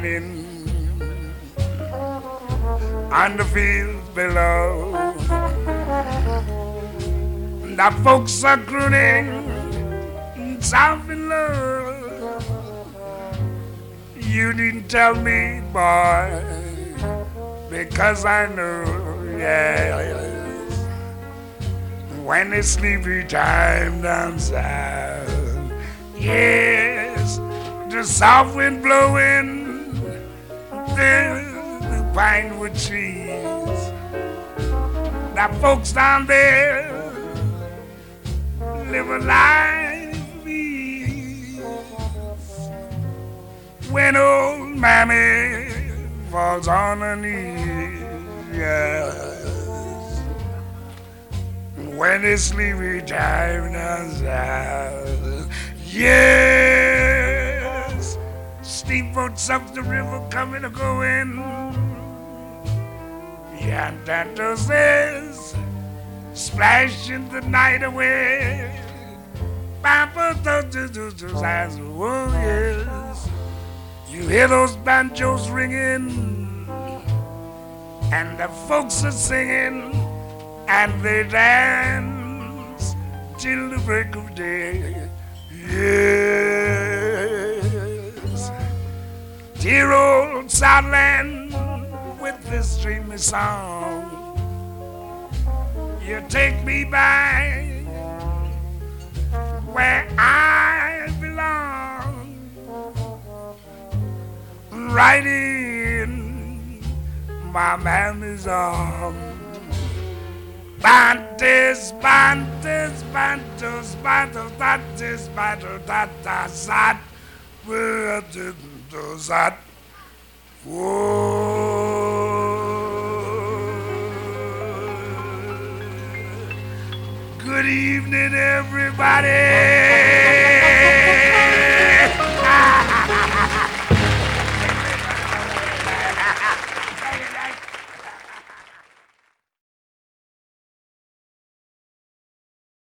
shining on the fields below. The folks are crooning soft in love. You didn't tell me, boy, because I know, yes, when it's sleepy time down south, yes, the soft wind blowing the pine wood trees. The folks down there live a life of ease. When old mammy falls on her knees, yes, when it's sleepy time down south, yes, steamboats up the river coming or going, Yantanto says, splashing the night away. Papa, oh yes, you hear those banjos ringing, and the folks are singing, and they dance till the break of day. Yes, dear old Southland with this dreamy song, you take me back where I belong, right in my mammy's arms. Bantes, bantes, bantos, bantos, bantes, bantos, bantos, sat, bantos, sat. Good evening, everybody.